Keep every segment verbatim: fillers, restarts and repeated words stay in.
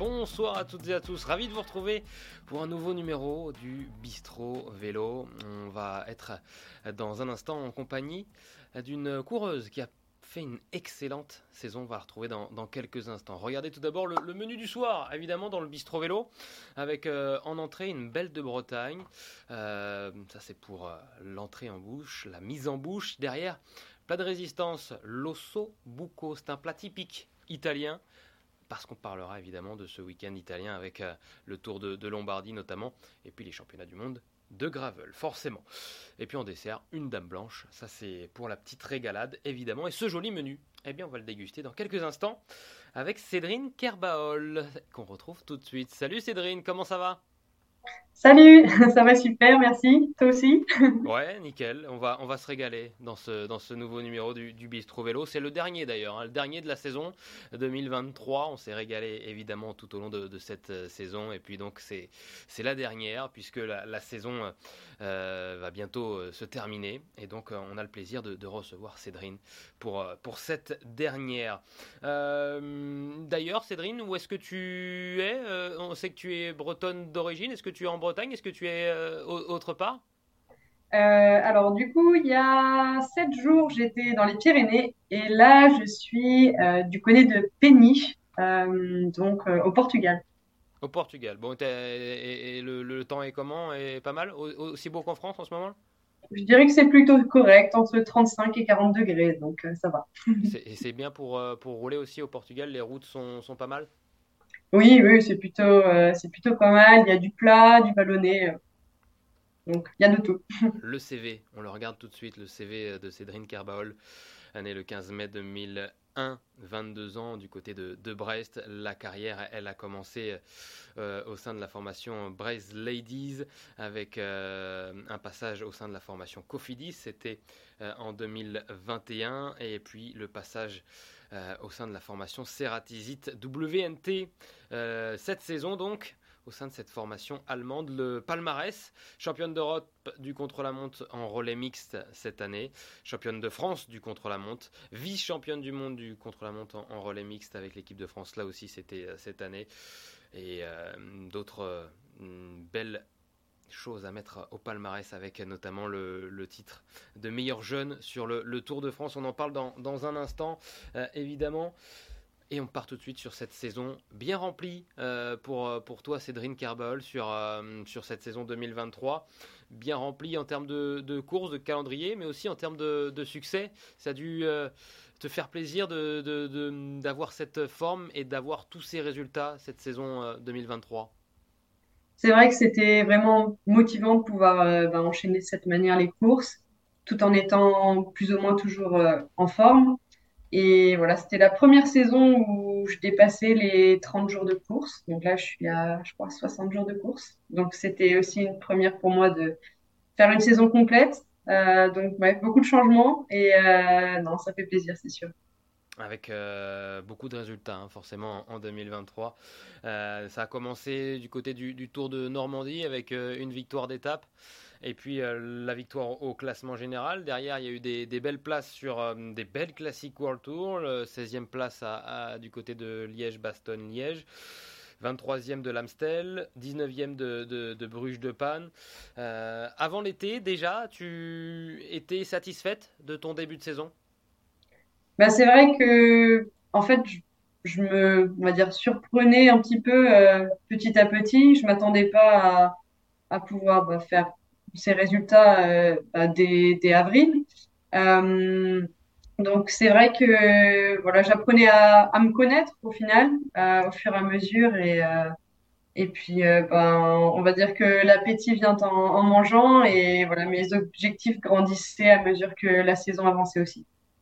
bonsoir à toutes et à tous, ravi de vous retrouver pour un nouveau numéro du Bistro Vélo. On va être dans un instant en compagnie d'une coureuse qui a fait une excellente saison, on va la retrouver dans, dans quelques instants. Regardez tout d'abord le, le menu du soir, évidemment dans le Bistro Vélo, avec euh, en entrée une belle de Bretagne, euh, ça c'est pour euh, l'entrée en bouche, la mise en bouche. Derrière, plat de résistance, l'osso bucco, c'est un plat typique italien, parce qu'on parlera évidemment de ce week-end italien avec euh, le Tour de, de Lombardie notamment, et puis les championnats du monde de gravel, forcément. Et puis en dessert, une dame blanche, ça c'est pour la petite régalade évidemment. Et ce joli menu, eh bien on va le déguster dans quelques instants avec Cédrine Kerbaol, qu'on retrouve tout de suite. Salut Cédrine, comment ça va ? Salut, ça va super, merci. Toi aussi? Ouais, nickel. On va, on va se régaler dans ce, dans ce nouveau numéro du, du Bistro Vélo. C'est le dernier d'ailleurs, hein, le dernier de la saison deux mille vingt-trois. On s'est régalé évidemment tout au long de, de cette euh, saison. Et puis donc c'est, c'est la dernière puisque la, la saison euh, va bientôt euh, se terminer. Et donc euh, on a le plaisir de, de recevoir Cédrine pour, euh, pour cette dernière. Euh, d'ailleurs, Cédrine, où est-ce que tu es ? Euh, On sait que tu es bretonne d'origine. Est-ce que tu es en Bretagne ? Est-ce que tu es euh, autre part ? Euh, alors du coup, il y a sept jours, j'étais dans les Pyrénées et là, je suis euh, du côté de Péniche, euh, donc euh, au Portugal. Au Portugal. Bon, t'es- et, et le, le temps est comment? Est pas mal? Au- Aussi beau qu'en France en ce moment? Je dirais que c'est plutôt correct, entre trente-cinq et quarante degrés, donc euh, ça va. C'est, et c'est bien pour, euh, pour rouler aussi au Portugal, les routes sont, sont pas mal? Oui, oui, c'est plutôt, euh, c'est plutôt pas mal. Il y a du plat, du vallonné, euh, donc il y a de tout. Le C V, on le regarde tout de suite, le C V de Cédrine Kerbaol, née le quinze mai deux mille un, vingt-deux ans du côté de, de Brest. La carrière, elle a commencé euh, au sein de la formation Brest Ladies avec euh, un passage au sein de la formation Cofidis, c'était euh, en deux mille vingt et un, et puis le passage euh, au sein de la formation Ceratizit W N T euh, cette saison donc. Au sein de cette formation allemande, le palmarès, championne d'Europe du contre-la-montre en relais mixte cette année, championne de France du contre-la-montre, vice-championne du monde du contre-la-montre en, en relais mixte avec l'équipe de France, là aussi c'était euh, cette année, et euh, d'autres euh, belles choses à mettre au palmarès avec notamment le, le titre de meilleur jeune sur le, le Tour de France. On en parle dans, dans un instant, euh, évidemment. Et on part tout de suite sur cette saison bien remplie euh, pour, pour toi, Cédrine Kerbaol, sur, euh, sur cette saison deux mille vingt-trois. Bien remplie en termes de, de courses, de calendrier, mais aussi en termes de, de succès. Ça a dû euh, te faire plaisir de, de, de, d'avoir cette forme et d'avoir tous ces résultats cette saison euh, deux mille vingt-trois. C'est vrai que c'était vraiment motivant de pouvoir euh, bah, enchaîner de cette manière les courses, tout en étant plus ou moins toujours euh, en forme. Et voilà, c'était la première saison où je dépassais les trente jours de course. Donc là, je suis à, je crois, soixante jours de course. Donc c'était aussi une première pour moi de faire une saison complète. Euh, donc ouais, beaucoup de changements et euh, non, ça fait plaisir, c'est sûr. Avec euh, beaucoup de résultats, hein, forcément, en, en deux mille vingt-trois. Euh, ça a commencé du côté du, du Tour de Normandie avec euh, une victoire d'étape. Et puis euh, la victoire au classement général. Derrière, il y a eu des, des belles places sur euh, des belles classiques World Tour. Le seizième place à, à, du côté de Liège-Bastogne-Liège. vingt-troisième de l'Amstel, dix-neuvième de, de, de Bruges de Panne. Euh, avant l'été, déjà, tu étais satisfaite de ton début de saison? Bah, c'est vrai que, en fait, je, je me, on va dire, surprenais un petit peu euh, petit à petit. Je m'attendais pas à, à pouvoir bah, faire ces résultats euh, bah, dès, dès avril. Euh, donc, c'est vrai que voilà, j'apprenais à, à me connaître au final, euh, au fur et à mesure. Et, euh, et puis, euh, ben, on va dire que l'appétit vient en, en mangeant. Et voilà, mes objectifs grandissaient à mesure que la saison avançait aussi.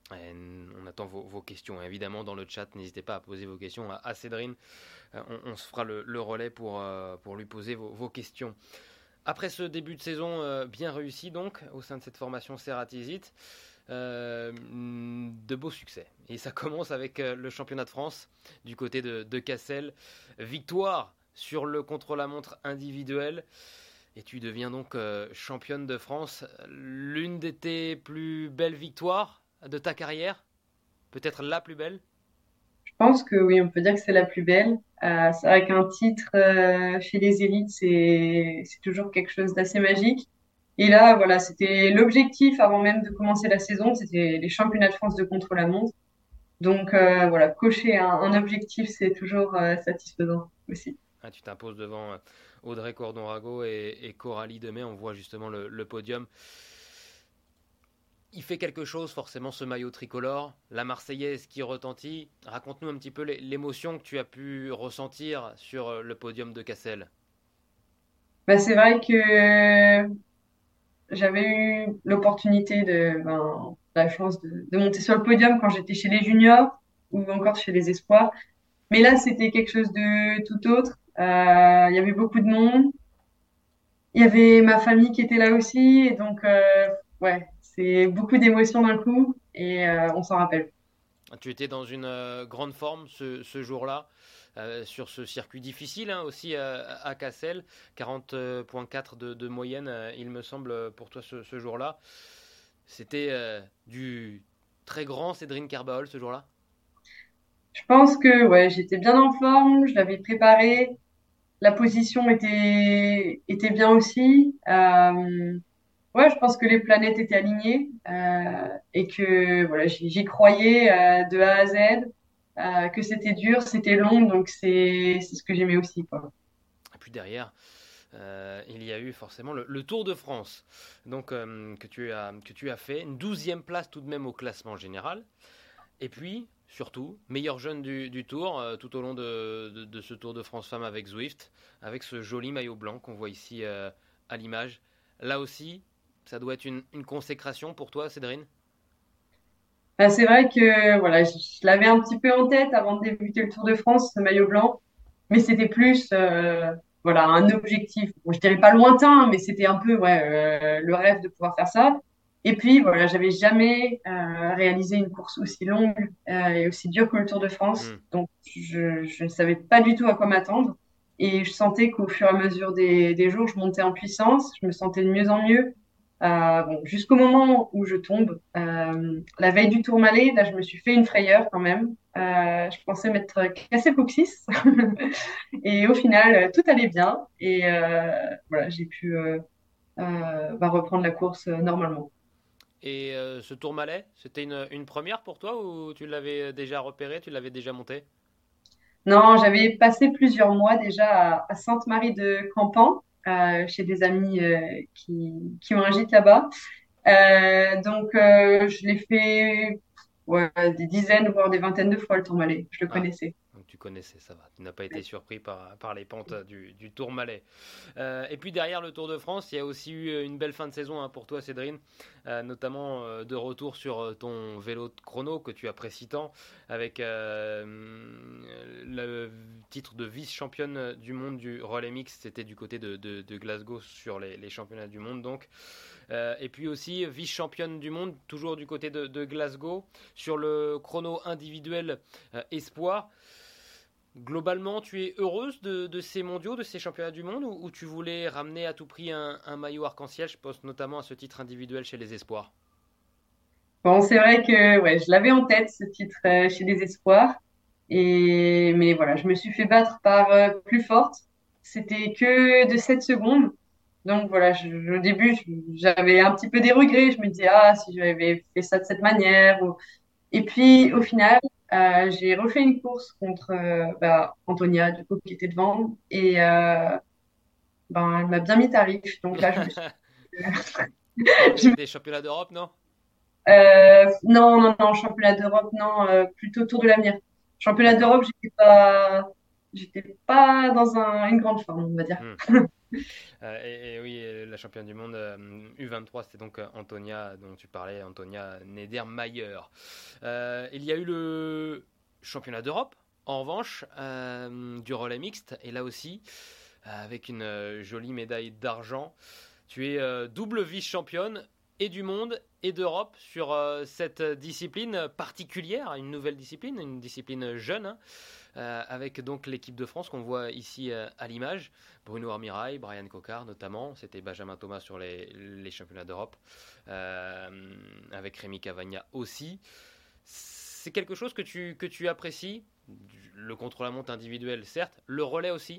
On attend vos, vos questions. Évidemment, dans le chat, n'hésitez pas à poser vos questions à, à Cédrine. Euh, on, on se fera le, le relais pour, euh, pour lui poser vos, vos questions. Après ce début de saison euh, bien réussi, donc, au sein de cette formation Ceratizit, euh, de beaux succès. Et ça commence avec euh, le championnat de France du côté de, de Cassel. Victoire sur le contre-la-montre individuel. Et tu deviens donc euh, championne de France. L'une de tes plus belles victoires de ta carrière? Peut-être la plus belle? pense que oui, on peut dire que c'est la plus belle. Euh, c'est vrai qu'un titre euh, chez les élites, c'est c'est toujours quelque chose d'assez magique. Et là, voilà, c'était l'objectif avant même de commencer la saison, c'était les championnats de France de contre-la-montre. Donc euh, voilà, cocher un, un objectif, c'est toujours euh, satisfaisant aussi. Ah, tu t'imposes devant euh, Audrey Cordon-Rago et, et Coralie Demey. On voit justement le, le podium. Il fait quelque chose, forcément, ce maillot tricolore. La Marseillaise qui retentit. Raconte-nous un petit peu l'émotion que tu as pu ressentir sur euh, le podium de Cassel. Bah, c'est vrai que j'avais eu l'opportunité de, ben, la chance de, de monter sur le podium quand j'étais chez les juniors ou encore chez les espoirs. Mais là, c'était quelque chose de tout autre. Euh, Il y avait beaucoup de monde. Il y avait ma famille qui était là aussi. Et donc, euh, ouais, c'est beaucoup d'émotions d'un coup et euh, on s'en rappelle. Tu étais dans une euh, grande forme ce, ce jour-là, euh, sur ce circuit difficile hein, aussi euh, à Cassel. quarante virgule quatre de, de moyenne, euh, il me semble, pour toi ce, ce jour-là. C'était euh, du très grand Cédrine Carbaol ce jour-là. Je pense que ouais, j'étais bien en forme, je l'avais préparé. La position était, était bien aussi. Euh, ouais, je pense que les planètes étaient alignées euh, et que voilà, j'y j'y croyais euh, de A à Z, euh, que c'était dur, c'était long, donc c'est c'est ce que j'aimais aussi, quoi. Et puis derrière, euh, il y a eu forcément le, le Tour de France donc, euh, que, tu as, que tu as fait. Une douzième place tout de même au classement général. Et puis, surtout, meilleur jeune du, du Tour, euh, tout au long de, de, de ce Tour de France Femmes avec Zwift, avec ce joli maillot blanc qu'on voit ici euh, à l'image. Là aussi, ça doit être une, une consécration pour toi, Cédrine. Bah, c'est vrai que voilà, je, je l'avais un petit peu en tête avant de débuter le Tour de France, ce maillot blanc, mais c'était plus euh, voilà un objectif. Bon, je dirais pas lointain, mais c'était un peu ouais euh, le rêve de pouvoir faire ça. Et puis voilà, j'avais jamais euh, réalisé une course aussi longue euh, et aussi dure que le Tour de France, Hmm. donc je, je ne savais pas du tout à quoi m'attendre. Et je sentais qu'au fur et à mesure des, des jours, je montais en puissance, je me sentais de mieux en mieux. Euh, bon, jusqu'au moment où je tombe, euh, la veille du Tourmalet, là, je me suis fait une frayeur quand même. Euh, je pensais m'être cassé le coccyx. Et au final, euh, tout allait bien. Et euh, voilà, j'ai pu euh, euh, bah, reprendre la course euh, normalement. Et euh, ce Tourmalet, c'était une, une première pour toi ou tu l'avais déjà repéré, tu l'avais déjà monté? Non, j'avais passé plusieurs mois déjà à, à Sainte-Marie de Campan, euh, chez des amis euh, qui, qui ont un gîte là-bas. Euh, donc, euh, je l'ai fait ouais, des dizaines, voire des vingtaines de fois le Tourmalet. Je le Ah, connaissais. donc tu connaissais, ça va. Tu n'as pas été surpris par, par les pentes du, du Tourmalet. Euh, et puis derrière le Tour de France, il y a aussi eu une belle fin de saison hein, pour toi, Cédrine, euh, notamment euh, de retour sur euh, ton vélo de chrono que tu apprécies tant, avec euh, le titre de vice-championne du monde du relais mix. C'était du côté de, de, de Glasgow sur les, les, championnats du monde, donc. Euh, et puis aussi vice-championne du monde, toujours du côté de, de Glasgow, sur le chrono individuel euh, espoir. Globalement, tu es heureuse de, de ces mondiaux, de ces championnats du monde, ou, ou tu voulais ramener à tout prix un, un maillot arc-en-ciel? Je pense notamment à ce titre individuel chez les espoirs. Bon, c'est vrai que ouais, je l'avais en tête, ce titre euh, chez les Espoirs. Et, mais voilà, je me suis fait battre par euh, plus forte. C'était que de sept secondes. Donc voilà, je- au début, je- j'avais un petit peu des regrets. Je me disais, ah, si j'avais fait ça de cette manière. ou- Et puis, au Hmm. final, euh, j'ai refait une course contre euh, bah, Antonia, du coup, qui était devant. Et euh, ben, elle m'a bien mis tarif. Donc là, je me suis... Tu parles je des, me- des championnats d'Europe, non? Euh, non, non, non, championnat d'Europe, non, euh, plutôt Tour de l'avenir. Championnat D'accord. d'Europe, j'étais pas, j'étais pas dans un- une grande forme, on va dire. Hmm. Euh, et, et oui, et la championne du monde euh, U vingt-trois, c'était donc euh, Antonia dont tu parlais, Antonia Nedermayer. Euh, il y a eu le championnat d'Europe, en revanche, euh, du relais mixte, et là aussi, euh, avec une euh, jolie médaille d'argent. Tu es euh, double vice-championne et du monde et d'Europe sur euh, cette discipline particulière, une nouvelle discipline, une discipline jeune, hein, euh, avec donc l'équipe de France qu'on voit ici euh, à l'image. Bruno Armirail, Brian Cocard notamment, c'était Benjamin Thomas sur les, les championnats d'Europe, euh, avec Rémi Cavagna aussi. C'est quelque chose que tu, que tu apprécies, Le contre-la-montre individuel, certes. Le relais aussi.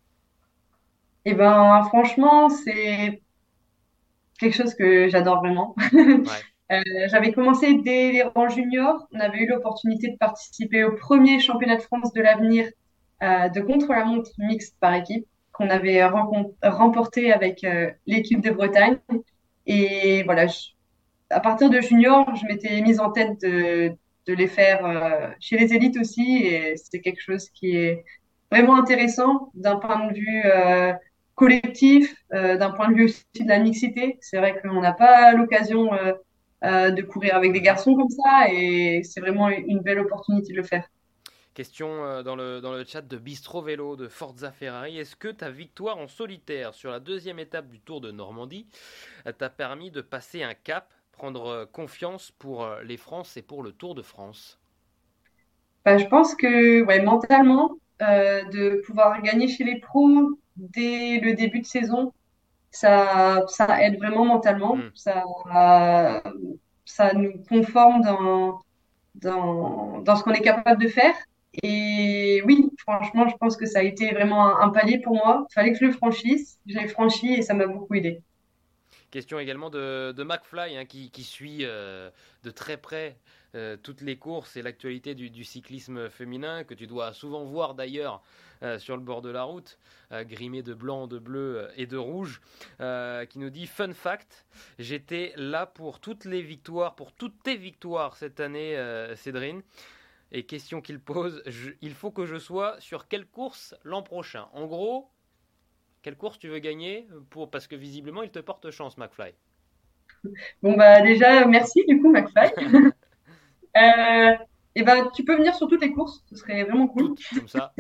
Et ben, franchement, c'est quelque chose que j'adore vraiment. Ouais. Euh, j'avais commencé dès les rangs juniors. On avait eu l'opportunité de participer au premier championnat de France de l'avenir euh, de contre-la-montre mixte par équipe qu'on avait rencon- remporté avec euh, l'équipe de Bretagne. Et voilà, je- à partir de junior, je m'étais mise en tête de, de les faire euh, chez les élites aussi. Et c'est quelque chose qui est vraiment intéressant d'un point de vue euh, collectif, euh, d'un point de vue aussi de la mixité. C'est vrai qu'on n'a pas l'occasion euh, euh, de courir avec des Mhm. garçons comme ça et c'est vraiment une belle opportunité de le faire. Question euh, dans, le, dans le chat de Bistro Vélo de Forza Ferrari. Est-ce que ta victoire en solitaire sur la deuxième étape du Tour de Normandie euh, t'a permis de passer un cap, prendre euh, confiance pour euh, les France et pour le Tour de France? Bah, je pense que ouais, mentalement, euh, de pouvoir gagner chez les pros dès le début de saison, ça, ça aide vraiment mentalement. Hmm. Ça, ça nous conforme dans, dans, dans ce qu'on est capable de faire. Et oui, franchement, je pense que ça a été vraiment un, un palier pour moi. Il fallait que je le franchisse. Je l'ai franchi et ça m'a beaucoup aidé. Question également de, de McFly hein, qui, qui suit euh, de très près euh, toutes les courses et l'actualité du, du cyclisme féminin, que tu dois souvent voir d'ailleurs euh, sur le bord de la route, euh, grimé de blanc, de bleu euh, et de rouge, euh, qui nous dit Fun fact, j'étais là pour toutes les victoires, pour toutes tes victoires cette année, euh, Cédrine. Et question qu'il pose, je- il faut que je sois sur quelle course l'an prochain? En gros, quelle course tu veux gagner pour, parce que visiblement il te porte chance, McFly. Bon, bah, déjà, merci du coup, McFly. Euh, et ben, tu peux venir sur toutes les courses. Ce serait vraiment cool. Toutes, comme ça.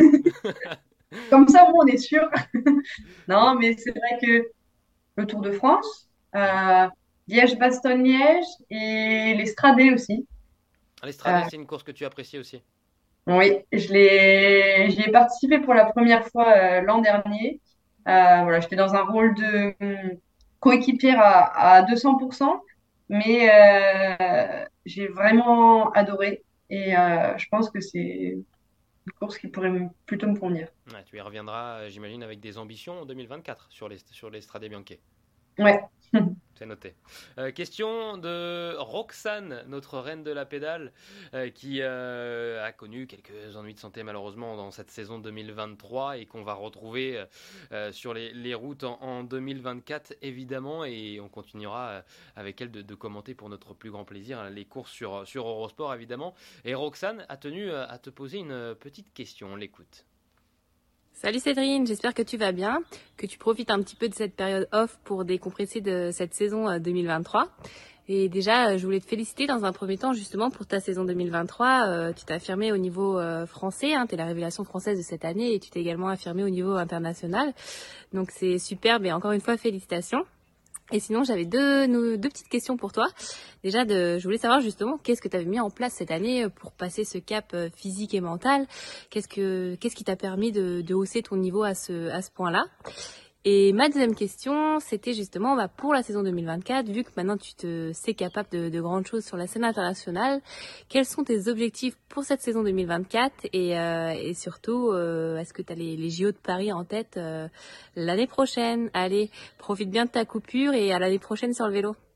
Comme ça, au moins, on est sûr. Non, mais c'est vrai que le Tour de France, Mhm. euh, Liège-Bastogne-Liège et l'Estradé aussi. Euh, L'Estradé, c'est une course que tu apprécies aussi. oui, je l'ai, j'y ai participé pour la première fois euh, l'an dernier. Euh, voilà, j'étais dans un rôle de hum, coéquipière à, à deux cents pour cent, mais euh, j'ai vraiment adoré et euh, je pense que c'est une course qui pourrait me- plutôt me convenir. Ouais, tu y reviendras, euh, j'imagine, avec des ambitions en deux mille vingt-quatre sur les, sur l'Estradé Bianche. Ouais. C'est noté. Euh, question de Roxane, notre reine de la pédale, euh, qui euh, a connu quelques ennuis de santé malheureusement dans cette saison deux mille vingt-trois et qu'on va retrouver euh, sur les, les routes en, en deux mille vingt-quatre évidemment. Et on continuera euh, avec elle de, de commenter pour notre plus grand plaisir hein, les courses sur, sur Eurosport évidemment. Et Roxane a tenu euh, à te poser une petite question, on l'écoute. Salut Cédrine, j'espère que tu vas bien, que tu profites un petit peu de cette période off pour décompresser de cette saison euh, deux mille vingt-trois. Et déjà, euh, je voulais te féliciter dans un premier temps justement pour ta saison deux mille vingt-trois. Euh, tu t'es affirmée au niveau euh, français, hein, tu es la révélation française de cette année et tu t'es également affirmée au niveau international. Donc c'est superbe et encore une fois félicitations. Et sinon, j'avais deux, nous- deux petites questions pour toi. Déjà, de, je voulais savoir justement qu'est-ce que tu avais mis en place cette année pour passer ce cap euh, physique et mental. Qu'est-ce que, qu'est-ce qui t'a permis de, de hausser ton niveau à ce, à ce point-là? Et ma deuxième question, c'était justement bah, pour la saison deux mille vingt-quatre, vu que maintenant tu te sais capable de, de grandes choses sur la scène internationale, quels sont tes objectifs pour cette saison deux mille vingt-quatre et, euh, et surtout, euh, est-ce que tu as les, les J O de Paris en tête euh, l'année prochaine? Allez, profite bien de ta coupure et à l'année prochaine sur le vélo.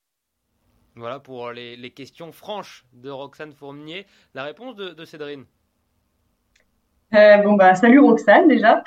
Voilà pour les, les questions franches de Roxane Fournier. La réponse de, de Cédrine. Euh, bon, bah, salut Roxane déjà.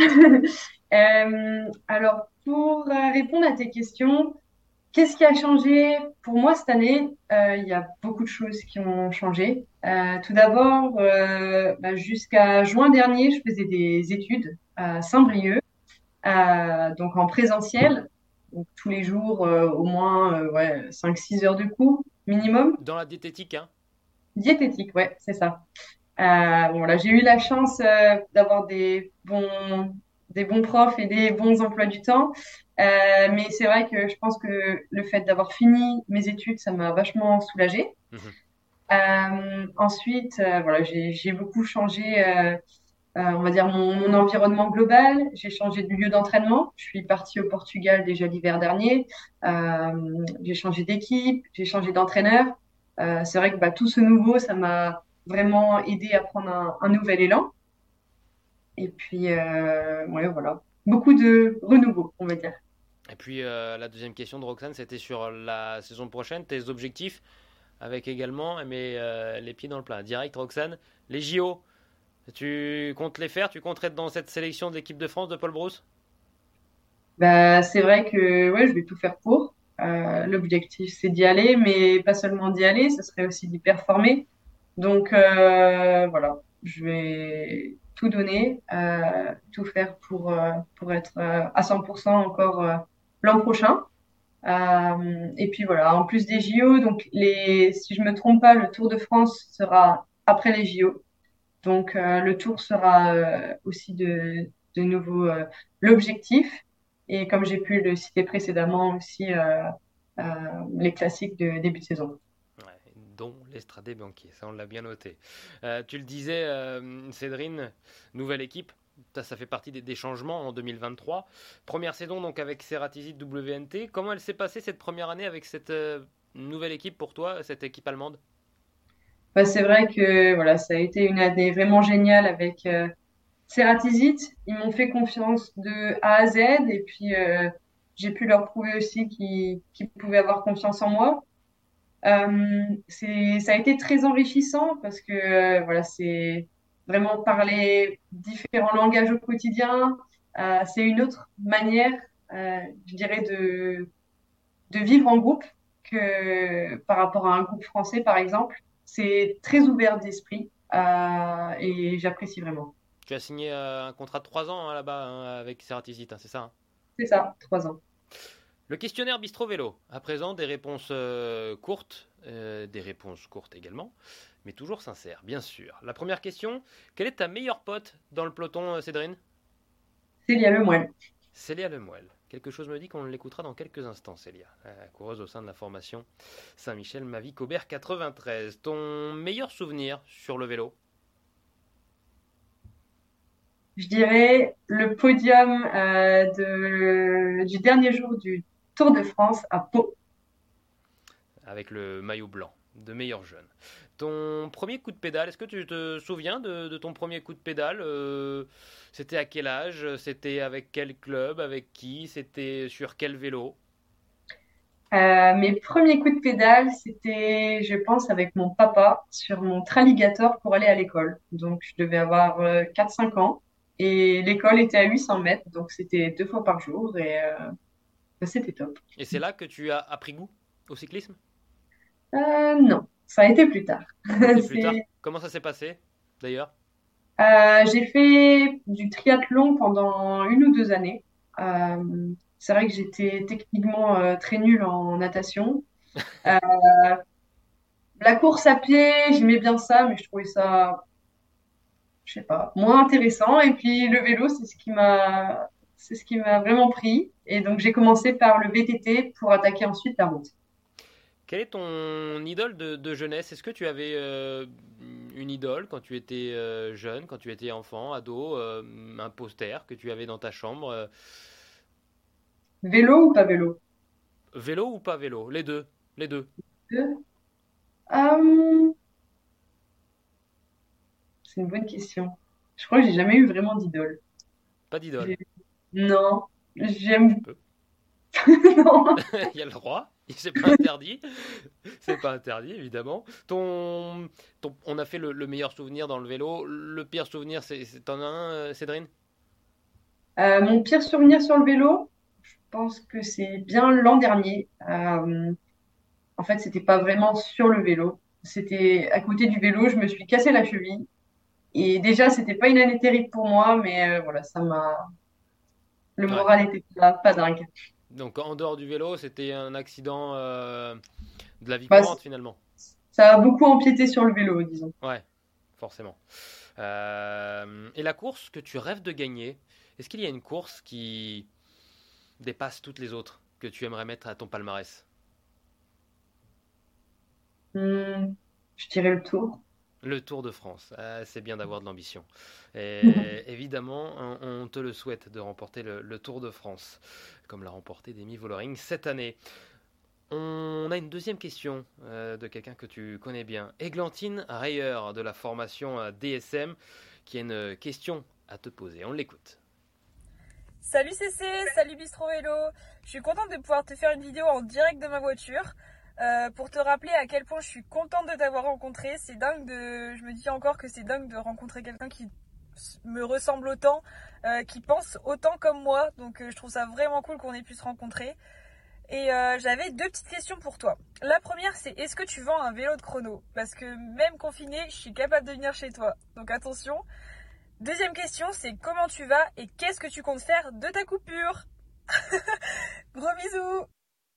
Euh, alors, pour euh, répondre à tes questions, qu'est-ce qui a changé pour moi cette année? Euh, il y a beaucoup de choses qui ont changé. Euh, tout d'abord, euh, bah, jusqu'à juin dernier, je faisais des études à Saint-Brieuc, euh, donc en présentiel, donc tous les jours euh, au moins euh, ouais, cinq six heures de cours minimum. Dans la diététique, hein. Diététique, ouais, c'est ça. Euh, bon, là, j'ai eu la chance euh, d'avoir des bons, des bons profs et des bons emplois du temps. Euh, mais c'est vrai que je pense que le fait d'avoir fini mes études, ça m'a vachement soulagée. Mhm. Euh, ensuite, euh, voilà, j'ai, j'ai beaucoup changé, euh, euh, on va dire, mon, mon environnement global. J'ai changé de lieu d'entraînement. Je suis partie au Portugal déjà l'hiver dernier. Euh, j'ai changé d'équipe, j'ai changé d'entraîneur. Euh, c'est vrai que bah, tout ce nouveau, ça m'a vraiment aidé à prendre un, un nouvel élan. Et puis, euh, ouais, voilà. Beaucoup de renouveau, on va dire. Et puis euh, la deuxième question de Roxane, c'était sur la saison prochaine, tes objectifs, avec également mais, euh, les pieds dans le plat. Direct, Roxane, les J O, tu comptes les faire? Tu comptes être dans cette sélection de l'équipe de France de Paul Brousse? Bah, c'est vrai que ouais, je vais tout faire pour. Euh, l'objectif, c'est d'y aller, mais pas seulement d'y aller, ce serait aussi d'y performer. Donc euh, voilà, je vais tout donner, euh, tout faire pour, euh, pour être euh, à cent pour cent encore euh, l'an prochain. Euh, et puis voilà, en plus des J O, donc les, si je me trompe pas, le Tour de France sera après les J O. Donc euh, le Tour sera euh, aussi de, de nouveau euh, l'objectif. Et comme j'ai pu le citer précédemment aussi, euh, euh, les classiques de début de saison. Ouais, dont l'Estradé Banquier, ça on l'a bien noté. Euh, tu le disais, euh, Cédrine, nouvelle équipe, ça, ça fait partie des, des changements en deux mille vingt-trois. Première saison donc avec Ceratizit W N T. Comment elle s'est passée cette première année avec cette euh, nouvelle équipe pour toi, cette équipe allemande? Bah, c'est vrai que voilà, ça a été une année vraiment géniale avec euh, Ceratizit. Ils m'ont fait confiance de A à Z et puis euh, j'ai pu leur prouver aussi qu'ils qu'ils pouvaient avoir confiance en moi. Euh, c'est, ça a été très enrichissant parce que euh, voilà, c'est vraiment parler différents langages au quotidien. Euh, c'est une autre manière, euh, je dirais, de, de vivre en groupe que par rapport à un groupe français, par exemple. C'est très ouvert d'esprit euh, et j'apprécie vraiment. Tu as signé euh, un contrat de trois ans hein, là-bas hein, avec Ceratizit, hein, c'est ça hein? C'est ça, trois ans. Le questionnaire Bistro Vélo. À présent, des réponses euh, courtes, euh, des réponses courtes également, mais toujours sincères, bien sûr. La première question, quelle est ta meilleure pote dans le peloton, euh, Cédrine? Célia Lemoine. Célia Lemoelle. Quelque chose me dit qu'on l'écoutera dans quelques instants, Célia, la coureuse au sein de la formation Saint-Michel Mavic Aubert quatre-vingt-treize. Ton meilleur souvenir sur le vélo? Je dirais le podium euh, de, du dernier jour du Tour de France à Pau. Avec le maillot blanc de meilleur jeune. Ton premier coup de pédale, est-ce que tu te souviens de, de ton premier coup de pédale? Euh, C'était à quel âge? C'était avec quel club? Avec qui? C'était sur quel vélo? Euh, mes premiers coups de pédale, c'était, je pense, avec mon papa sur mon Tralligator pour aller à l'école. Donc, je devais avoir euh, quatre cinq ans et l'école était à huit cents mètres, donc c'était deux fois par jour et euh, bah, c'était top. Et c'est là que tu as appris goût au cyclisme? Euh, non, ça a été plus tard. Ça a été plus tard. C'est, Comment ça s'est passé d'ailleurs? euh, j'ai fait du triathlon pendant une ou deux années. Euh, c'est vrai que j'étais techniquement euh, très nulle en natation. Euh, la course à pied, j'aimais bien ça, mais je trouvais ça je sais pas, moins intéressant. Et puis le vélo, c'est ce qui m'a, c'est ce qui m'a vraiment pris. Et donc j'ai commencé par le V T T pour attaquer ensuite la route. Quelle est ton idole de, de jeunesse? Est-ce que tu avais euh, une idole quand tu étais euh, jeune, quand tu étais enfant, ado, euh, un poster que tu avais dans ta chambre euh, Vélo ou pas vélo? Vélo ou pas vélo? Les deux. Les deux. Euh, euh, c'est une bonne question. Je crois que j'ai jamais eu vraiment d'idole. Pas d'idole. J'ai- Non, Tu j'aime. peux. Non. Il y a le droit. C'est pas interdit. C'est pas interdit, évidemment. Ton, ton- on a fait le, le meilleur souvenir dans le vélo. Le pire souvenir, c'est, c'est- t'en as un, euh, Cédrine? Euh, mon pire souvenir sur le vélo, je pense que c'est bien l'an dernier. Euh, en fait, c'était pas vraiment sur le vélo. C'était à côté du vélo, je me suis cassé la cheville. Et déjà, c'était pas une année terrible pour moi, mais euh, voilà, ça m'a. Le Ouais. moral était pas, pas dingue. Donc en dehors du vélo, c'était un accident euh, de la vie Bah, courante finalement. ça a beaucoup empiété sur le vélo, disons. Ouais, forcément. Euh, et la course que tu rêves de gagner, est-ce qu'il y a une course qui dépasse toutes les autres que tu aimerais mettre à ton palmarès? Hmm, je dirais le tour. Le Tour de France, ah, c'est bien d'avoir de l'ambition. Et évidemment, on, on te le souhaite de remporter le, le Tour de France, comme l'a remporté Demi Vollering cette année. On a une deuxième question euh, de quelqu'un que tu connais bien. Églantine Rayer de la formation euh, D S M qui a une question à te poser. On l'écoute. Salut C C, salut Bistro Vélo. Je suis contente de pouvoir te faire une vidéo en direct de ma voiture euh, pour te rappeler à quel point je suis contente de t'avoir rencontré. C'est dingue de, je me dis encore que c'est dingue de rencontrer quelqu'un qui me ressemble autant, euh, qui pense autant comme moi. Donc euh, je trouve ça vraiment cool qu'on ait pu se rencontrer. Et euh, j'avais deux petites questions pour toi. La première, c'est est-ce que tu vends un vélo de chrono? Parce que même confiné, je suis capable de venir chez toi. Donc attention. Deuxième question, c'est comment tu vas et qu'est-ce que tu comptes faire de ta coupure? Gros bisous.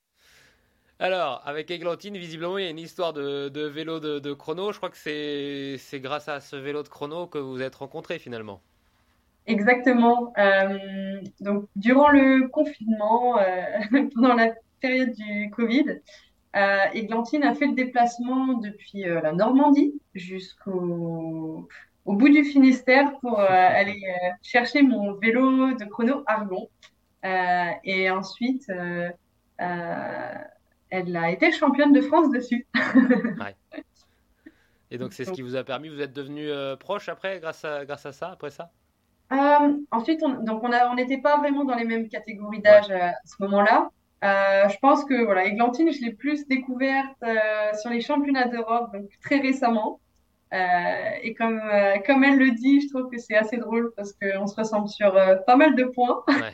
Alors, avec Églantine, visiblement, il y a une histoire de, de vélo de, de chrono. Je crois que c'est, c'est grâce à ce vélo de chrono que vous vous êtes rencontrés finalement. Exactement. Euh, donc, durant le confinement, euh, pendant la période du Covid, euh, Églantine a fait le déplacement depuis euh, la Normandie jusqu'au au bout du Finistère pour euh, aller euh, chercher mon vélo de chrono Argon. Euh, et ensuite, euh, euh, elle a été championne de France dessus. Ouais. Et donc, c'est ce qui vous a permis, vous êtes devenus euh, proches après, grâce à, grâce à ça, après ça? Euh, ensuite, on, donc on a, on n'était pas vraiment dans les mêmes catégories Ouais. d'âge euh, à ce moment-là. Euh, je pense que voilà, Églantine, je l'ai plus découverte euh, sur les championnats d'Europe, donc très récemment. Euh, et comme euh, comme elle le dit, je trouve que c'est assez drôle parce qu'on se ressemble sur euh, pas mal de points. Ouais.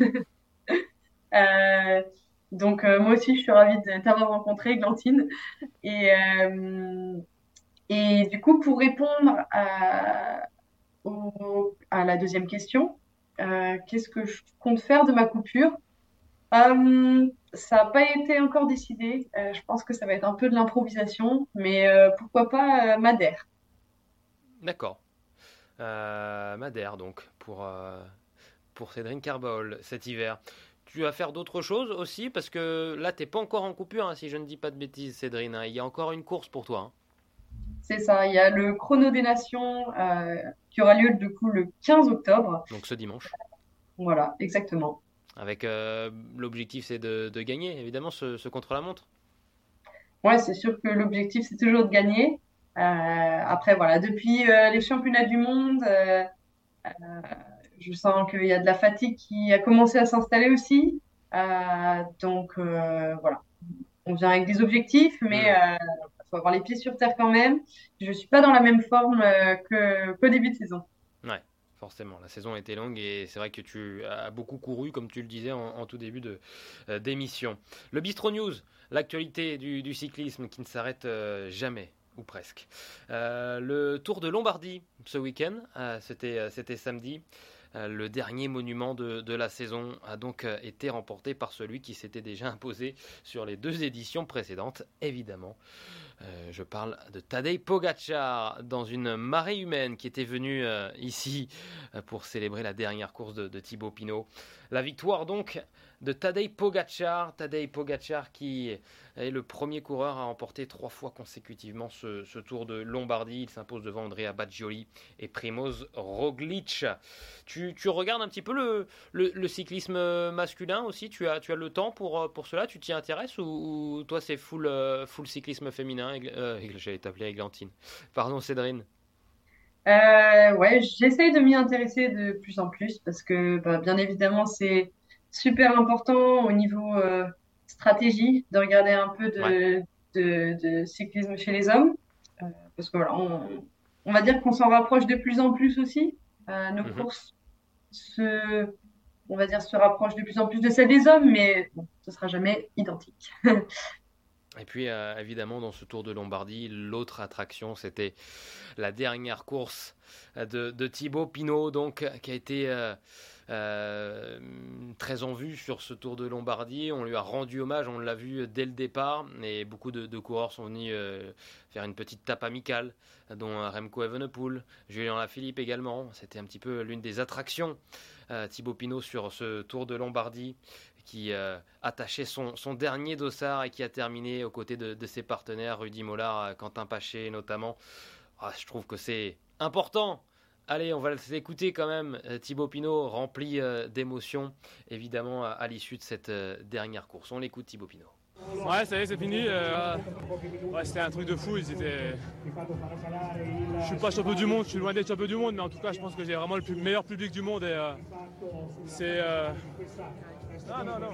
Euh, donc euh, moi aussi, je suis ravie de t'avoir rencontré, Églantine. Et euh, et du coup, pour répondre à au- à la deuxième question. Euh, qu'est-ce que je compte faire de ma coupure? Euh, ça n'a pas été encore décidé. Euh, je pense que ça va être un peu de l'improvisation, mais euh, pourquoi pas euh, Madère. D'accord. Euh, Madère, donc, pour, euh, pour Cédrine Carball cet hiver. Tu vas faire d'autres choses aussi, parce que là, t'es pas encore en coupure, hein, si je ne dis pas de bêtises, Cédrine, hein. Il y a encore une course pour toi, hein. C'est ça, il y a le Chrono des Nations euh, qui aura lieu du coup le quinze octobre. Donc ce dimanche. Voilà, exactement. Avec euh, l'objectif, c'est de, de gagner, évidemment, ce, ce contre-la-montre. Ouais, c'est sûr que l'objectif, c'est toujours de gagner. Euh, après, voilà, depuis euh, les championnats du monde, euh, je sens qu'il y a de la fatigue qui a commencé à s'installer aussi. Euh, donc euh, voilà, on vient avec des objectifs, mais Hmm. il faut avoir les pieds sur terre quand même. Je suis pas dans la même forme euh, que, qu'au début de saison. Ouais, forcément. La saison a été longue et c'est vrai que tu as beaucoup couru, comme tu le disais en, en tout début de, euh, d'émission. Le Bistro News, l'actualité du, du cyclisme qui ne s'arrête euh, jamais. Ou presque. Euh, le Tour de Lombardie ce week-end, euh, c'était, euh, c'était samedi. Euh, le dernier monument de, de la saison a donc euh, été remporté par celui qui s'était déjà imposé sur les deux éditions précédentes, évidemment. Euh, je parle de Tadej Pogacar dans une marée humaine qui était venue euh, ici euh, pour célébrer la dernière course de, de Thibaut Pinot. La victoire donc de Tadej Pogacar, Tadej Pogacar qui est le premier coureur à remporter trois fois consécutivement ce, ce Tour de Lombardie. Il s'impose devant Andrea Baggioli et Primoz Roglic. Tu, tu regardes un petit peu le, le, le cyclisme masculin aussi, tu as, tu as le temps pour, pour cela, tu t'y intéresses ou, ou toi c'est full, euh, full cyclisme féminin, euh, j'allais t'appeler Églantine. Pardon Cédrine. Euh, ouais, j'essaye de m'y intéresser de plus en plus parce que, bah, bien évidemment, c'est super important au niveau euh, stratégie de regarder un peu Ouais. de, de, de cyclisme chez les hommes. Euh, parce que voilà, on, on va dire qu'on s'en rapproche de plus en plus aussi. Euh, nos Mhm. courses se, on va dire, se rapprochent de plus en plus de celles des hommes, mais bon, ce sera jamais identique. Et puis euh, évidemment dans ce Tour de Lombardie, l'autre attraction c'était la dernière course de, de Thibaut Pinot, donc qui a été euh, euh, très en vue sur ce Tour de Lombardie. On lui a rendu hommage, on l'a vu dès le départ, et beaucoup de, de coureurs sont venus euh, faire une petite tape amicale, dont Remco Evenepoel, Julien Lafilippe également. C'était un petit peu l'une des attractions, euh, Thibaut Pinot sur ce Tour de Lombardie, qui euh, attachait son, son dernier dossard et qui a terminé aux côtés de, de ses partenaires, Rudy Mollard, Quentin Paché notamment. Ah, je trouve que c'est important. Allez, on va l'écouter quand même. Thibaut Pinot rempli euh, d'émotions, évidemment, à, à l'issue de cette euh, dernière course. On l'écoute, Thibaut Pinot. Ouais, ça y est, c'est fini. Euh, ouais, c'était un truc de fou. Ils étaient... Je suis pas champion du monde, je suis loin d'être champion du monde, mais en tout cas, je pense que j'ai vraiment le plus, meilleur public du monde. Et euh, c'est. Euh... Non, non, non.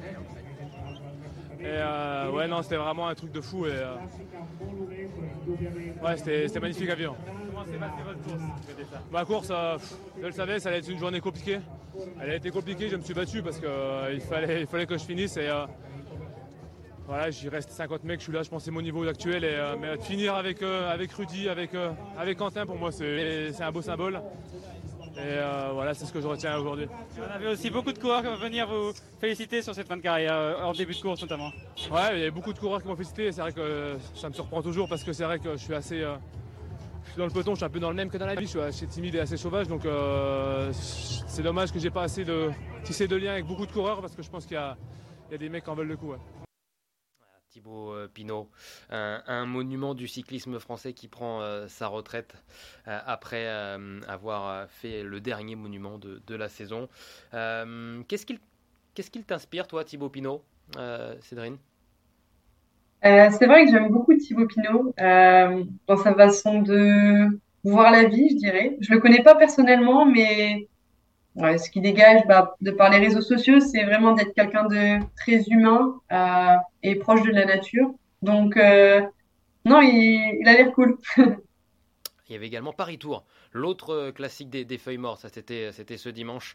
Et euh, ouais, non, c'était vraiment un truc de fou. Et, euh... ouais, c'était, c'était magnifique à vivre. Comment s'est passée votre course? Ma course, euh, je le savais, ça allait être une journée compliquée. Elle a été compliquée, je me suis battu parce qu'il euh, fallait, il fallait que je finisse. Et, euh, voilà, j'y reste cinquante mecs, je suis là, je pense que c'est mon niveau actuel. Et, euh, mais de finir avec, euh, avec Rudy, avec, euh, avec Quentin, pour moi, c'est, c'est un beau symbole. Et euh, voilà, c'est ce que je retiens aujourd'hui. On avait aussi beaucoup de coureurs qui vont venir vous féliciter sur cette fin de carrière, hors début de course notamment. Ouais, il y a beaucoup de coureurs qui m'ont félicité. C'est vrai que ça me surprend toujours parce que c'est vrai que je suis assez... Euh, je suis dans le peloton, je suis un peu dans le même que dans la vie. Je suis assez timide et assez sauvage. Donc euh, c'est dommage que j'ai pas assez de tisser de liens avec beaucoup de coureurs parce que je pense qu'il y a, il y a des mecs qui en veulent le coup. Ouais. Thibaut euh, Pinot, un, un monument du cyclisme français qui prend euh, sa retraite euh, après euh, avoir fait le dernier monument de, de la saison. Euh, qu'est-ce qu'il, qu'est-ce qu'il t'inspire, toi, Thibaut Pinot, euh, Cédrine? Euh, c'est vrai que j'aime beaucoup Thibaut Pinot euh, dans sa façon de voir la vie, je dirais. Je le connais pas personnellement, mais ouais, ce qui dégage bah, de par les réseaux sociaux, c'est vraiment d'être quelqu'un de très humain euh, et proche de la nature. Donc, euh, non, il, il a l'air cool. Il y avait également Paris-Tours, l'autre euh, classique des, des feuilles mortes. Ça, c'était, c'était ce dimanche.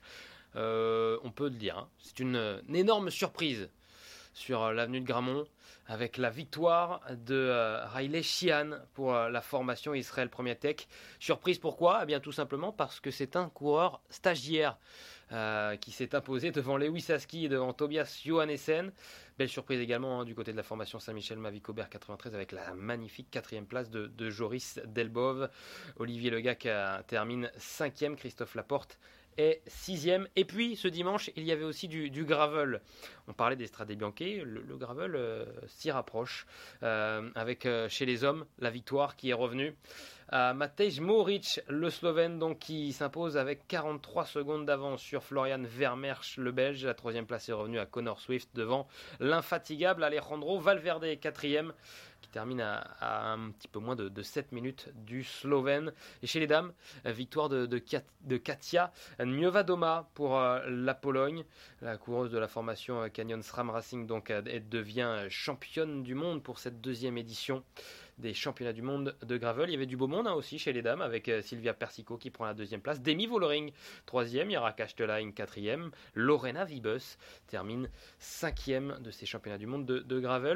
Euh, on peut le dire. Hein. C'est une, une énorme surprise sur euh, l'avenue de Gramont avec la victoire de euh, Riley Sheehan pour euh, la formation Israël Premier Tech. Surprise pourquoi? Eh bien tout simplement parce que c'est un coureur stagiaire euh, qui s'est imposé devant Lewis Aski et devant Tobias Johannessen. Belle surprise également hein, du côté de la formation Saint-Michel Mavic-Aubert quatre-vingt-treize avec la magnifique quatrième place de, de Joris Delbove. Olivier Legac euh, termine cinquième, Christophe Laporte est sixième. Et puis ce dimanche, il y avait aussi du, du gravel. On parlait des Strade Bianche, le, le gravel euh, s'y rapproche. Euh, avec euh, chez les hommes, la victoire qui est revenue à Matej Mohoric, le Slovène, donc, qui s'impose avec quarante-trois secondes d'avance sur Florian Vermeersch, le Belge. La troisième place est revenue à Connor Swift devant l'infatigable Alejandro Valverde, quatrième, qui termine à, à un petit peu moins de, de sept minutes du Slovène. Et chez les dames, victoire de, de, de Katia Niewiadoma pour euh, la Pologne. La coureuse de la formation Canyon SRAM Racing donc, elle devient championne du monde pour cette deuxième édition des championnats du monde de gravel. Il y avait du beau monde hein, aussi chez les dames avec euh, Sylvia Persico qui prend la deuxième place, Demi Vollering troisième, Yara Kastelijn quatrième, Lorena Wiebes termine cinquième de ces championnats du monde de, de gravel.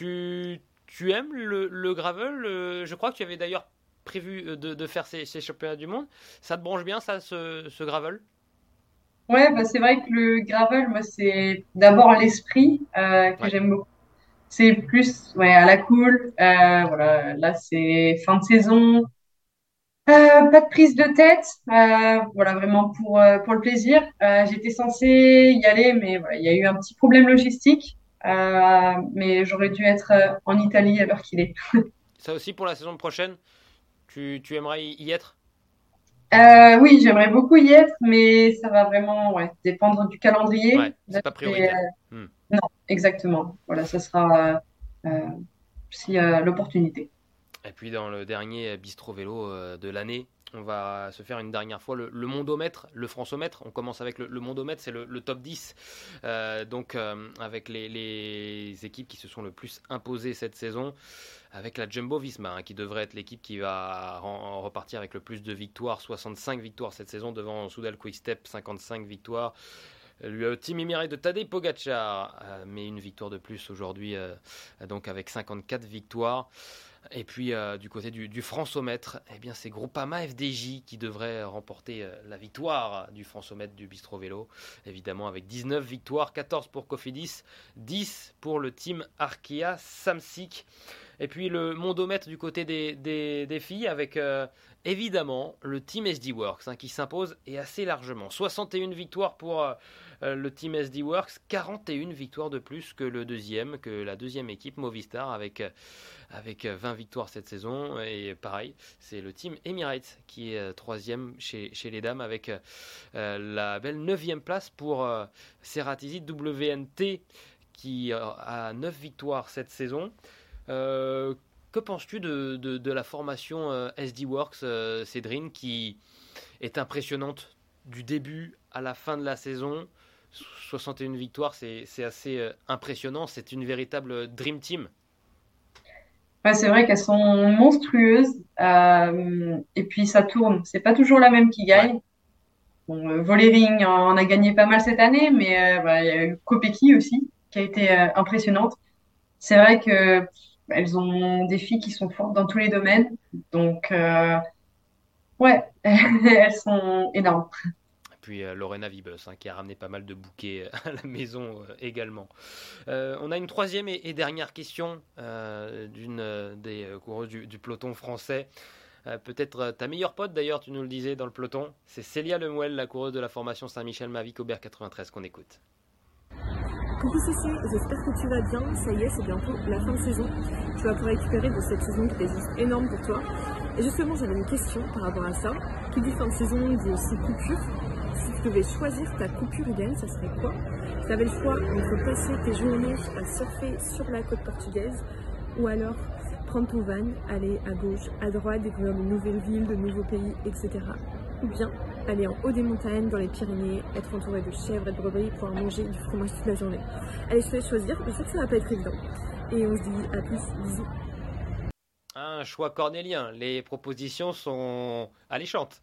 Tu, tu aimes le, le gravel euh, Je crois que tu avais d'ailleurs prévu de, de faire ces, ces championnats du monde. Ça te branche bien ça, ce, ce gravel? Ouais, bah c'est vrai que le gravel, moi, c'est d'abord l'esprit euh, que Ouais. j'aime beaucoup. C'est plus ouais, à la cool. Euh, voilà, là, c'est fin de saison. Euh, pas de prise de tête. Euh, voilà, vraiment pour, euh, pour le plaisir. Euh, j'étais censée y aller, mais voilà, il y a eu un petit problème logistique. Euh, mais j'aurais dû être euh, en Italie à l'heure qu'il est. Ça aussi pour la saison prochaine, tu, tu aimerais y y être? Euh, oui, j'aimerais beaucoup y être, mais ça va vraiment ouais, dépendre du Ouais, calendrier. c'est Là, pas c'est, euh, prioritaire. Hmm. non, exactement. Voilà, ça sera euh, euh, s'il y a l'opportunité. Et puis dans le dernier bistrot vélo euh, de l'année, on va se faire une dernière fois le, le mondomètre, le francomètre. On commence avec le, le mondomètre, c'est le, le top dix. Euh, donc euh, avec les, les équipes qui se sont le plus imposées cette saison, avec la Jumbo Visma, hein, qui devrait être l'équipe qui va en, repartir avec le plus de victoires, soixante-cinq victoires cette saison devant Soudal Quick-Step, cinquante-cinq victoires. Le Team Emirates de Tadej Pogacar euh, met une victoire de plus aujourd'hui, euh, donc avec cinquante-quatre victoires. Et puis euh, du côté du, du Francomètre, eh bien c'est Groupama F D J qui devrait remporter euh, la victoire du Francomètre du Bistro Vélo, évidemment avec dix-neuf victoires, quatorze pour Cofidis, dix pour le team Arkea Samsic. Et puis le mondomètre du côté des, des, des filles avec euh, évidemment le team S D Works hein, qui s'impose et assez largement. soixante et une victoires pour euh, le team S D Works, quarante et une victoires de plus que le deuxième, que la deuxième équipe Movistar avec, avec vingt victoires cette saison. Et pareil, c'est le team Emirates qui est troisième chez, chez les dames avec euh, la belle neuvième place pour euh, Ceratizid W N T qui a neuf victoires cette saison. Euh, que penses-tu de, de, de la formation euh, S D Works, euh, Cédrine, qui est impressionnante du début à la fin de la saison? soixante et une victoires, c'est, c'est assez euh, impressionnant. C'est une véritable Dream Team. Ouais, c'est vrai qu'elles sont monstrueuses. Euh, et puis ça tourne. C'est pas toujours la même qui gagne. Ouais. Bon, euh, Vollering en a gagné pas mal cette année, mais euh, voilà, il y a eu Kopecky aussi, qui a été euh, impressionnante. C'est vrai que pff, elles ont des filles qui sont fortes dans tous les domaines. Donc, euh, ouais, elles sont énormes. Et puis euh, Lorena Wiebes, hein, qui a ramené pas mal de bouquets à la maison euh, également. Euh, on a une troisième et, et dernière question euh, d'une euh, des euh, coureuses du, du peloton français. Euh, peut-être euh, ta meilleure pote d'ailleurs, tu nous le disais dans le peloton. C'est Célia Lemuel, la coureuse de la formation Saint-Michel Mavic Aubert quatre-vingt-treize qu'on écoute. Coucou Cécile, j'espère que tu vas bien. Ça y est, c'est bientôt la fin de saison. Tu vas pouvoir récupérer de cette saison qui était juste énorme pour toi. Et justement, j'avais une question par rapport à ça. Qui dit fin de saison dit aussi coupure. Si tu devais choisir ta coupure idéale, ça serait quoi? Tu avais le choix entre passer tes journées à surfer sur la côte portugaise ou alors prendre ton van, aller à gauche, à droite, découvrir de nouvelles villes, de nouveaux pays, et cetera. Ou bien aller en haut des montagnes, dans les Pyrénées, être entouré de chèvres et de brebis, pouvoir manger du fromage toute la journée. Allez, je te laisse choisir, je sais que ça va pas être évident. Et on se dit à plus, bisous. Un choix cornélien, les propositions sont alléchantes.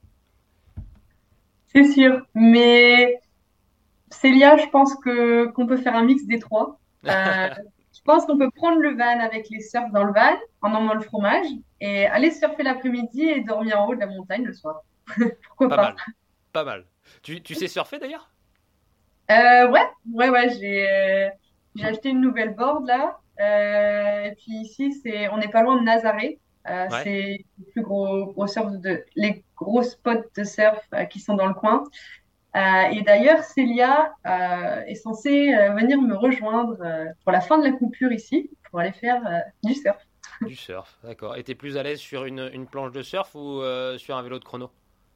C'est sûr. Mais Célia, je pense que qu'on peut faire un mix des trois. Euh, je pense qu'on peut prendre le van avec les surfs dans le van, en emmenant le fromage, et aller surfer l'après-midi et dormir en haut de la montagne le soir. Pourquoi Pas pas? mal, pas mal. Tu, tu sais surfer d'ailleurs? Euh, ouais, ouais, ouais, j'ai euh, j'ai acheté une nouvelle board là. Euh, et puis ici, c'est, on n'est pas loin de Nazaré. Euh, Ouais. c'est les plus gros, gros surf de, les gros spots de surf euh, qui sont dans le coin. Euh, et d'ailleurs, Célia euh, est censée euh, venir me rejoindre euh, pour la fin de la coupure ici, pour aller faire euh, du surf. Du surf, d'accord. Et t'es plus à l'aise sur une, une planche de surf ou euh, sur un vélo de chrono?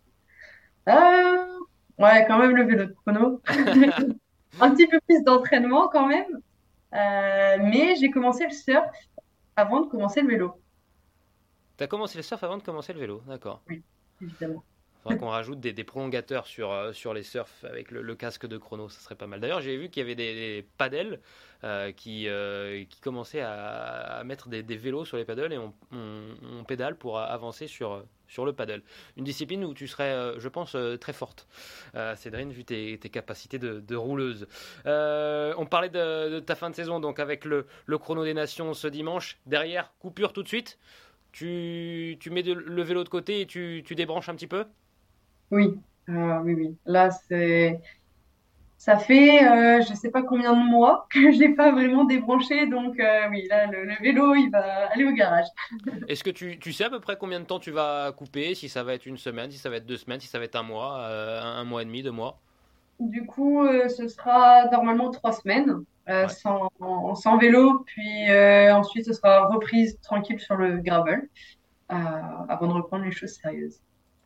Euh, ouais, quand même le vélo de chrono. Un petit peu plus d'entraînement quand même. Euh, mais j'ai commencé le surf avant de commencer le vélo. T'as commencé le surf avant de commencer le vélo, d'accord. Oui, évidemment. Il faudrait qu'on rajoute des, des prolongateurs sur, euh, sur les surfs avec le, le casque de chrono, ça serait pas mal. D'ailleurs, j'ai vu qu'il y avait des, des paddles euh, qui, euh, qui commençaient à, à mettre des, des vélos sur les paddles et on, on, on pédale pour avancer sur, sur le paddle. Une discipline où tu serais, euh, je pense, euh, très forte, euh, Cédrine, vu tes, tes capacités de, de rouleuse. Euh, on parlait de, de ta fin de saison, donc avec le, le chrono des nations ce dimanche. Derrière, coupure tout de suite. Tu, tu mets de, le vélo de côté et tu, tu débranches un petit peu? Oui, euh, oui, oui. Là, c'est, ça fait, euh, je sais pas combien de mois que je l'ai pas vraiment débranché, donc euh, oui, là, le, le vélo, il va aller au garage. Est-ce que tu, tu sais à peu près combien de temps tu vas couper? Si ça va être une semaine, si ça va être deux semaines, si ça va être un mois, euh, un, un mois et demi, deux mois? Du coup, euh, ce sera normalement trois semaines euh, Ouais. sans, sans vélo, puis euh, ensuite, ce sera reprise tranquille sur le gravel euh, avant de reprendre les choses sérieuses.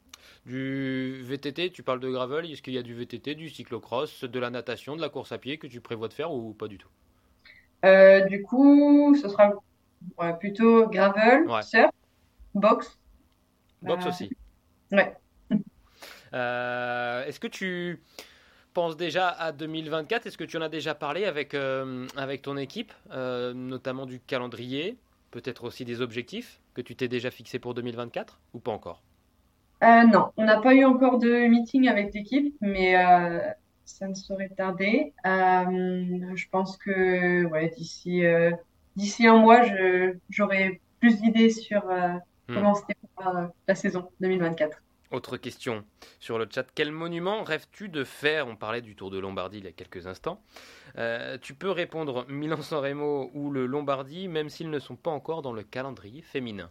Du V T T, tu parles de gravel, est-ce qu'il y a du V T T, du cyclocross, de la natation, de la course à pied que tu prévois de faire ou pas du tout? Euh, du coup, ce sera ouais, plutôt gravel, Ouais, surf, boxe. boxe Euh, aussi. ouais. Euh, est-ce que tu penses déjà à deux mille vingt-quatre? Est-ce que tu en as déjà parlé avec, euh, avec ton équipe, euh, notamment du calendrier, peut-être aussi des objectifs que tu t'es déjà fixé pour deux mille vingt-quatre ou pas encore? Euh, non, on n'a pas eu encore de meeting avec l'équipe, mais euh, ça ne saurait tarder. Euh, je pense que ouais, d'ici euh, d'ici un mois, je, j'aurai plus d'idées sur euh, Hmm. comment se déroulera euh, la saison deux mille vingt-quatre. Autre question sur le chat. Quel monument rêves-tu de faire? On parlait du Tour de Lombardie il y a quelques instants. Euh, tu peux répondre Milan-San Remo ou le Lombardie, même s'ils ne sont pas encore dans le calendrier féminin.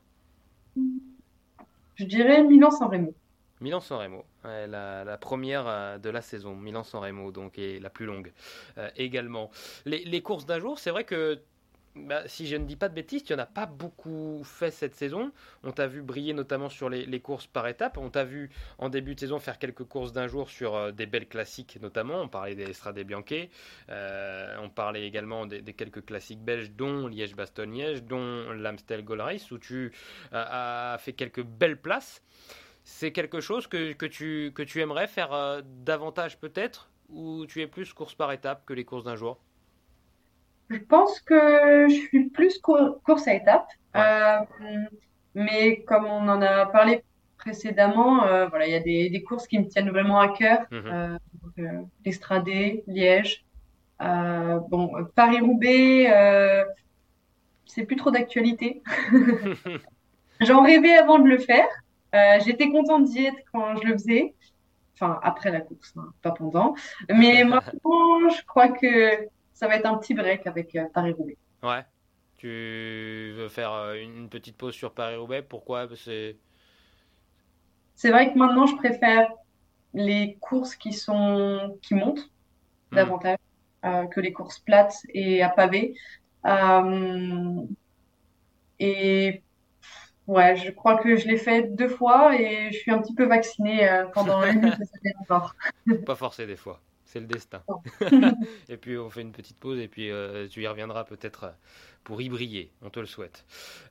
Je dirais Milan-San Remo. Milan-San Remo, ouais, la, la première euh, de la saison. Milan-San Remo, donc, et la plus longue euh, également. Les, les courses d'un jour, c'est vrai que bah, si je ne dis pas de bêtises, tu n'en as pas beaucoup fait cette saison. On t'a vu briller notamment sur les, les courses par étapes. On t'a vu en début de saison faire quelques courses d'un jour sur euh, des belles classiques notamment. On parlait des Strade Bianche. Euh, on parlait également des, des quelques classiques belges, dont Liège-Bastogne-Liège, dont l'Amstel Gold Race, où tu euh, as fait quelques belles places. C'est quelque chose que, que, tu, que tu aimerais faire euh, davantage peut-être, ou tu es plus course par étapes que les courses d'un jour? Je pense que je suis plus cour- course à étapes. Ouais. Euh, mais comme on en a parlé précédemment, euh, voilà, il y a des, des courses qui me tiennent vraiment à cœur. Mhm. Euh, donc, euh, l'Estradé, Liège. Euh, bon, euh, Paris-Roubaix, euh, c'est plus trop d'actualité. J'en rêvais avant de le faire. Euh, j'étais contente d'y être quand je le faisais. Enfin, après la course, hein, pas pendant. Mais maintenant, je crois que ça va être un petit break avec euh, Paris-Roubaix. Ouais. Tu veux faire euh, une petite pause sur Paris-Roubaix? Pourquoi? Parce que c'est... C'est vrai que maintenant, je préfère les courses qui sont qui montent Hmm. davantage euh, que les courses plates et à pavé. Euh, et ouais, je crois que je l'ai fait deux fois et je suis un petit peu vaccinée euh, pendant une de cette année encore. Pas forcé des fois. C'est le destin. Bon. Et puis on fait une petite pause et puis euh, tu y reviendras peut-être euh, pour y briller. On te le souhaite.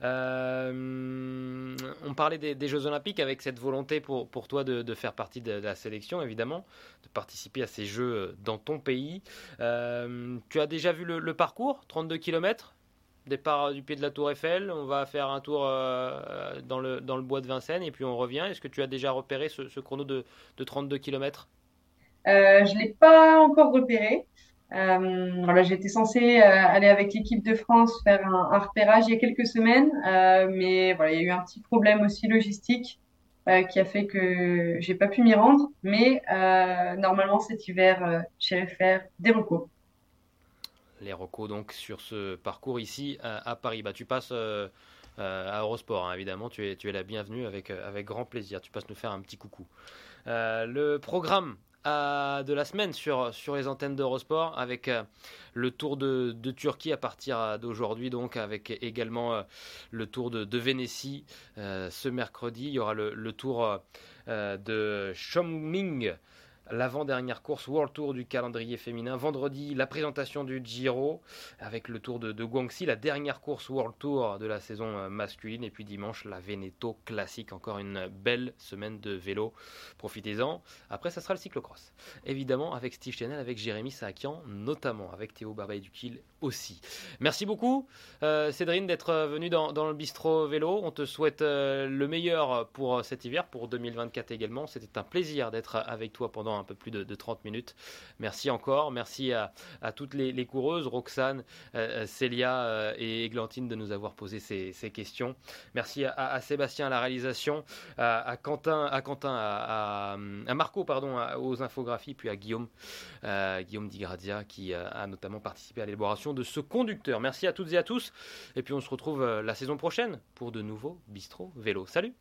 Euh, on parlait des, des Jeux Olympiques avec cette volonté pour, pour toi de, de faire partie de, de la sélection, évidemment, de participer à ces Jeux dans ton pays. Euh, tu as déjà vu le, le parcours, trente-deux kilomètres, départ du pied de la Tour Eiffel. On va faire un tour euh, dans, le, dans le bois de Vincennes et puis on revient. Est-ce que tu as déjà repéré ce, ce chrono de, de trente-deux kilomètres? Euh, je l'ai pas encore repéré. Euh, voilà, j'étais censée euh, aller avec l'équipe de France faire un, un repérage il y a quelques semaines, euh, mais voilà, il y a eu un petit problème aussi logistique euh, qui a fait que j'ai pas pu m'y rendre. Mais euh, normalement cet hiver, euh, j'irai faire des recos. Les recos donc sur ce parcours ici à, à Paris. Bah, tu passes euh, euh, à Eurosport, hein, évidemment, tu es, tu es la bienvenue avec, euh, avec grand plaisir. Tu passes nous faire un petit coucou. Euh, le programme à, de la semaine sur, sur les antennes d'Eurosport avec euh, le Tour de, de Turquie à partir d'aujourd'hui, donc avec également euh, le Tour de, de Vénétie euh, ce mercredi. Il y aura le, le Tour euh, de Chongming, l'avant-dernière course World Tour du calendrier féminin. Vendredi, la présentation du Giro avec le Tour de, de Guangxi, la dernière course World Tour de la saison masculine. Et puis dimanche, la Veneto classique. Encore une belle semaine de vélo. Profitez-en. Après, ça sera le cyclocross. Évidemment, avec Steve Chenel, avec Jérémy Saakian, notamment avec Théo Barbaye-Duquil aussi. Merci beaucoup, euh, Cédrine, d'être venue dans, dans le bistrot vélo. On te souhaite euh, le meilleur pour cet hiver, pour deux mille vingt-quatre également. C'était un plaisir d'être avec toi pendant un peu plus de, de trente minutes. Merci encore. Merci à, à toutes les, les coureuses, Roxane, euh, Célia euh, et Églantine de nous avoir posé ces, ces questions. Merci à, à Sébastien à la réalisation, à, à Quentin, à, Quentin, à, à, à Marco, pardon, à, aux infographies, puis à Guillaume, euh, Guillaume Di Grazia qui euh, a notamment participé à l'élaboration de ce conducteur. Merci à toutes et à tous. Et puis on se retrouve euh, la saison prochaine pour de nouveaux Bistro Vélo. Salut!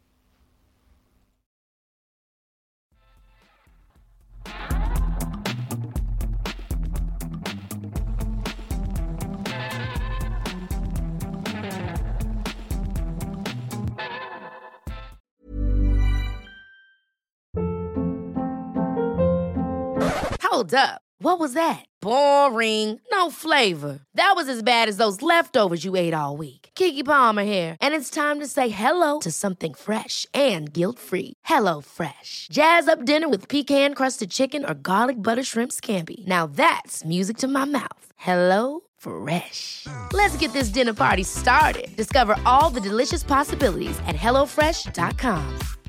Hold up. What was that? Boring. No flavor. That was as bad as those leftovers you ate all week. Keke Palmer here, and it's time to say hello to something fresh and guilt-free. Hello Fresh. Jazz up dinner with pecan-crusted chicken or garlic butter shrimp scampi. Now that's music to my mouth. Hello Fresh. Let's get this dinner party started. Discover all the delicious possibilities at hello fresh dot com.